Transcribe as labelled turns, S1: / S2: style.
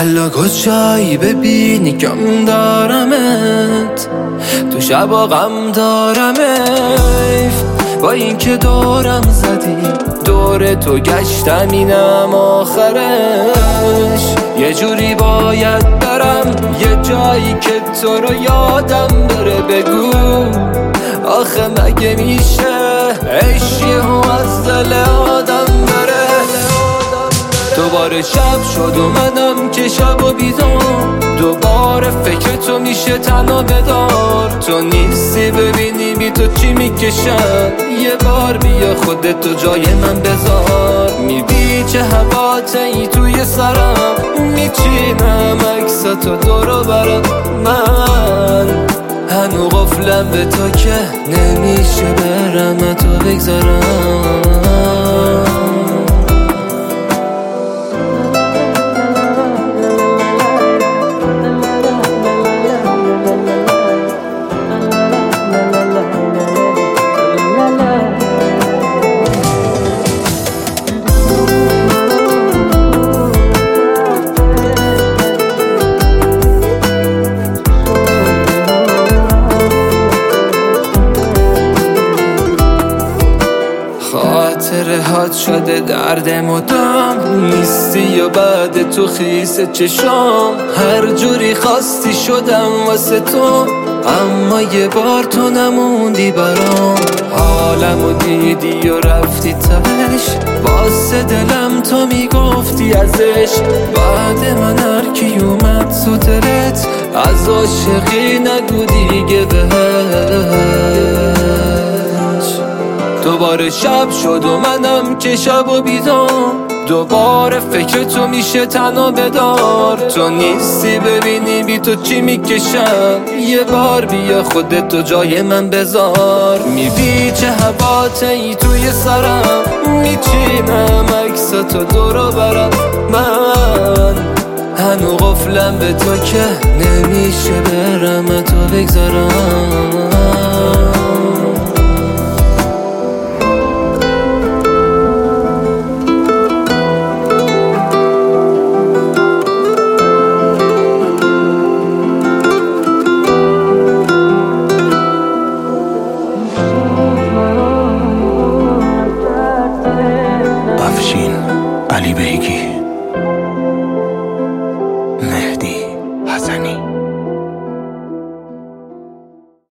S1: حالا کجایی ببینی کم دارمت، تو شبا غم دارم ایف با این که دورم زدی، دور تو گشتم اینم آخرش. یه جوری باید برم یه جایی که تو رو یادم بره، بگو آخه مگه میشه عشقی از دل آدم بره. دوباره شب شد اومدم که شب و بیدار، دوباره فکر تو میشه تنها بدار. تو نیستی ببینی بی تو چی میکشم، یه بار بیا خودتو جای من بذار. میبی چه هواتایی توی سرم، میچینم عکستو دورو برم. من هنو قفلم به تو که نمیشه برم تو بگذارم. خاطره هات شده درد مدام، نیستی و بعد تو خیس چشام. هر جوری خواستی شدم واسه تو، اما یه بار تو نموندی برام. حالمو دیدی و رفتی تهش، واسه دلم تو میگفتی ازش. بعد من هر کی اومد تو دلت، از عاشقی نگو دیگه بهش. دوباره شب شد اومدم که شب و بیدار، دوباره فکر تو میشه تنها بدار. تو نیستی ببینی بی تو چی میکشم، یه بار بیا خودتو جای من بذار. میبی چه هواتایی توی سرم، میچینم عکستو دورو برم. من هنو قفلم به تو که نمیشه برم تو بگذارم.
S2: علی بیگی، مهدی حسنی.